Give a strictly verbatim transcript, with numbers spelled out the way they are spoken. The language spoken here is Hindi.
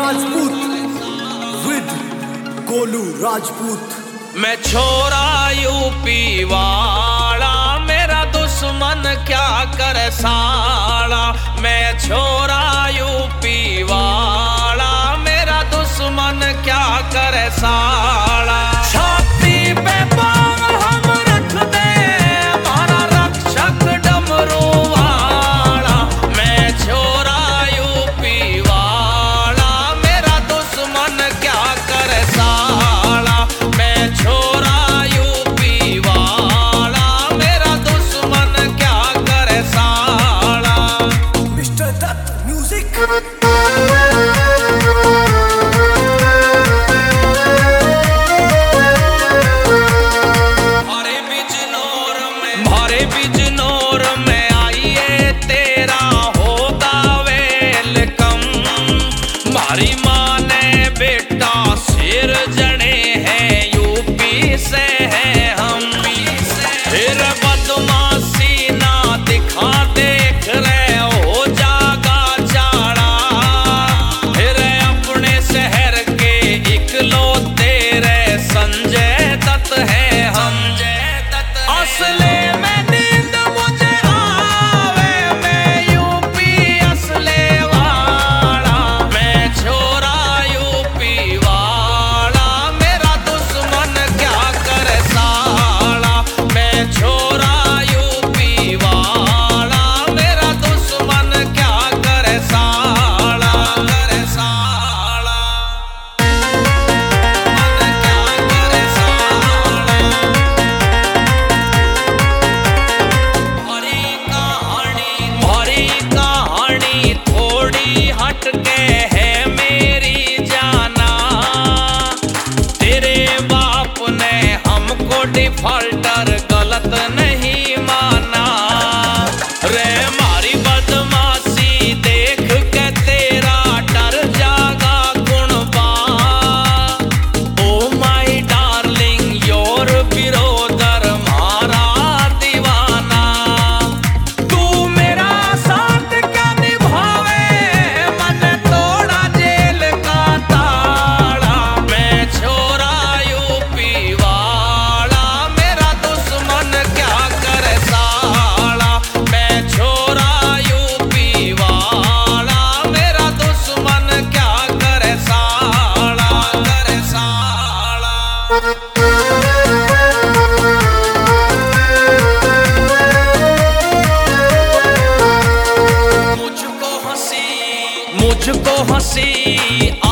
राजपूत विद गोलू राजपूत। मैं छोरा यूपी वाला, मेरा दुश्मन क्या करे साला। मैं छोरा यूपी वाला, मेरा दुश्मन क्या करे साला। छाती पे पाँव हम रख दे, हमारा रक्षक डमरू वाला। मैं छोरा यूपी वाला, मेरा दुश्मन क्या करे साला। मैं छोरा यूपी वाला, मेरा दुश्मन क्या करे साला। Mister Dutt music. भारे बिजनौर में आइए, तेरा होगा वेलकम। मारी माँ ने बेटा सिर जड़े हैं, यूपी से हैं हम। फिर बदमाशी ना दिखा, देख रहे हो जागा चाड़ा। फिर अपने शहर के इकलौते रे संजय दत्त है हम। असले में नींद मुझे आवे, मैं यूपी असले वाला। मैं छोरा यूपी वाला, मेरा दुश्मन क्या करे साला। मैं छोरा यूपी वाला, मेरा दुश्मन क्या करे साला। करे साला क्या करे साला। भरी कहानी भरी कहानी थोड़ी हटके है मेरी जाना। तेरे बाप ने हमको डिफॉल्टर गलत नहीं माना रे। मारी बदमाशी देख के तेरा डर जागा गुणबा। ओ माई डार्लिंग योर बिरोदर मारा दीवाना। तू मेरा साथ क्या निभावे, मन तोड़ा जेल का ताला। मैं छोरा यूपी वाला, मेरा दुश्मन क्या करे साला। मैं छोरा यूपी वाला, मेरा दुश्मन क्या करे साला। करे साला मुझको हंसी मुझको हंसी